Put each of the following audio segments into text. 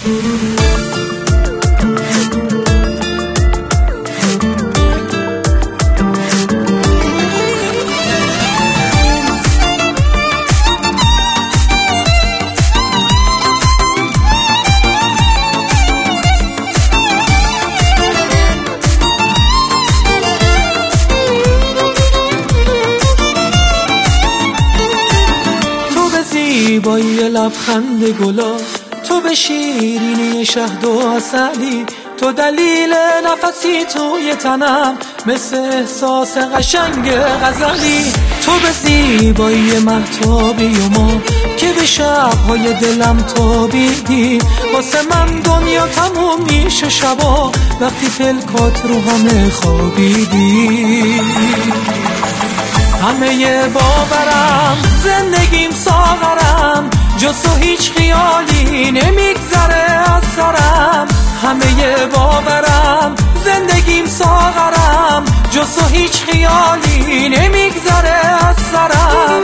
زیبایی لبخند گلا، تو به شیرینی شهد و عسلی، تو دلیل نفسی توی تنم، مثل احساس قشنگ غزلی. تو به زیبایی مهتابی و ما که به شبهای دلم تابیدی، واسه من دنیا تموم میشه شبا وقتی پلکات رو همه خوابیدی. همه باورم زندگیم ساغرم، جز تو هیچ خیالی نمیگذره از سرم. همه باورم زندگیم ساغرم، جز تو هیچ خیالی نمیگذره از سرم.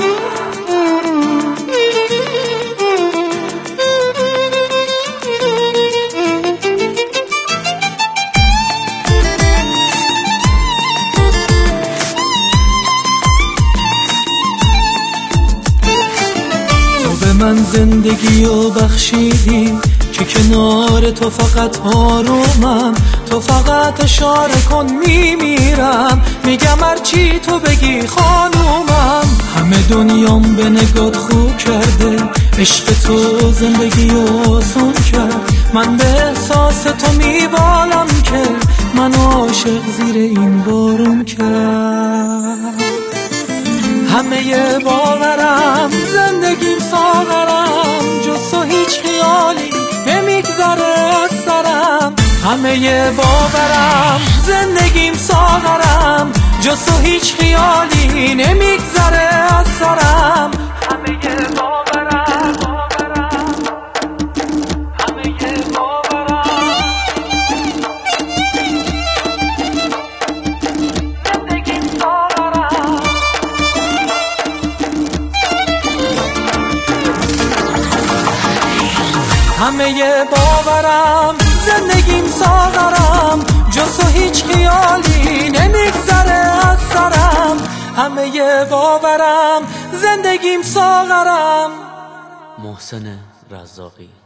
من زندگیو بخشیدی که کنار تو فقط آرومم، تو فقط اشاره کن میمیرم، میگم هرچی تو بگی خانومم. همه دنیام به نگات خوب کرده، عشق تو زندگیو آسون کرد. من به احساس تو میبالم که من عاشق زیر این بارون کرد. همه باورم زندگیم ساغرم، جز تو هیچ خیالی نمیگذره از سرم. همه باورم زندگیم ساغرم، جز تو هیچ خیالی نمیگذره از سرم. همه باورم همه باورم زندگیم ساغرم، جز تو هیچ خیالی نمیگذره از سرم. همه باورم زندگیم ساغرم. محسن رزاقی.